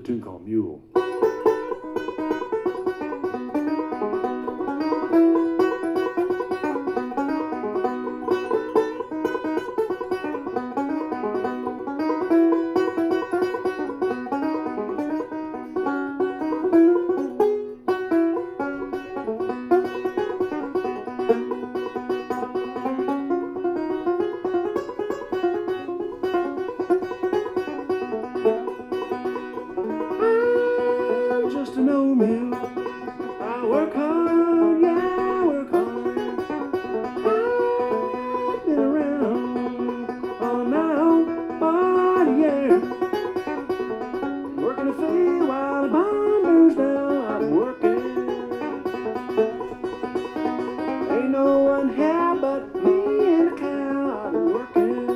tune called Mule. Just an old mule. I work hard, yeah, I work hard. I've been around all my own body, yeah. Working the field while the barn burns down. I'm working. Ain't no one here but me and the cow. I've been working.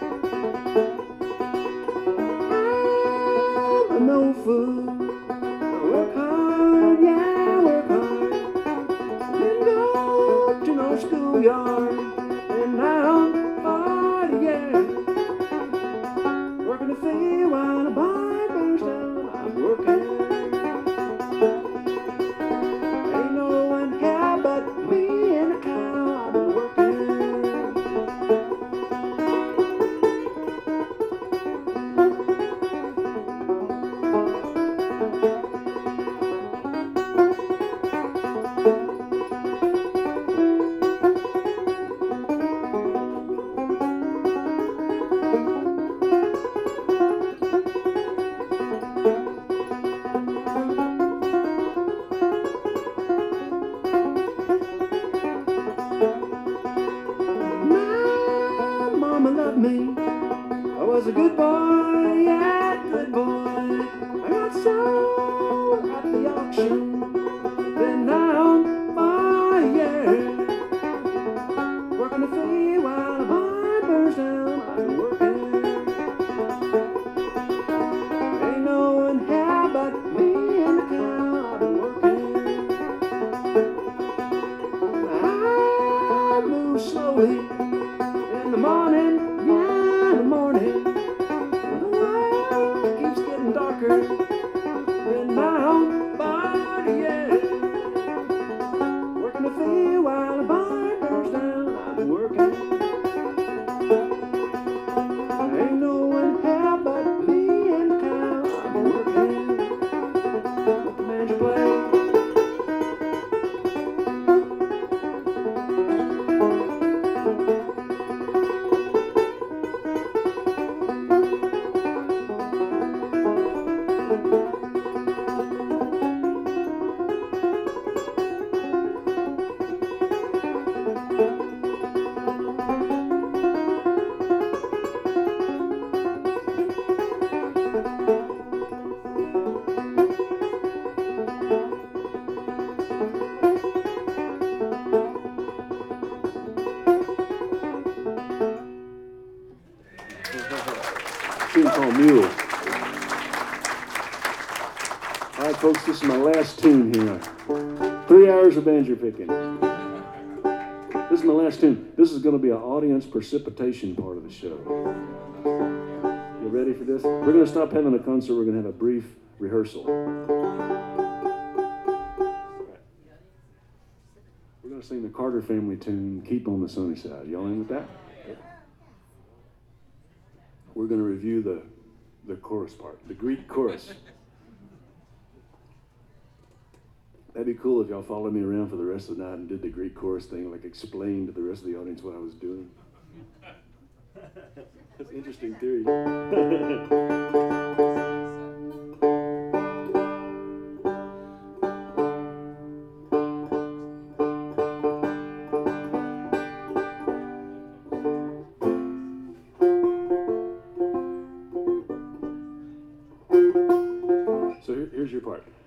I'm no fool. Work hard, yeah, work hard. Then go to no schoolyard. And now, party, yeah. Working the field while the barn burns down. I'm working. Ain't no one here but me and the cow. I've been working. Mama loved me. I was a good boy, yeah, good boy. I got sold at the auction. Been down by a year. Working the field while the barn burns down. I've been working. Ain't no one here but me and the cow. I've been working. I move slowly in the morning, yeah, in the morning. When the world keeps getting darker, then down by the end. Working the field while the barn burns down. I've been working. Ain't no one here but me and the cow. I've been working. Let the banjo play. Tune called Mule. All right, folks, this is my last tune here. 3 hours of banjo picking. This is my last tune. This is going to be an audience precipitation part of the show. You ready for this? We're going to stop having a concert. We're going to have a brief rehearsal. We're going to sing the Carter Family tune, Keep on the Sunny Side. Y'all in with that? We're going to review the chorus part, the Greek chorus. That'd be cool if y'all followed me around for the rest of the night and did the Greek chorus thing, like explained to the rest of the audience what I was doing. That's an interesting theory. So here's your part.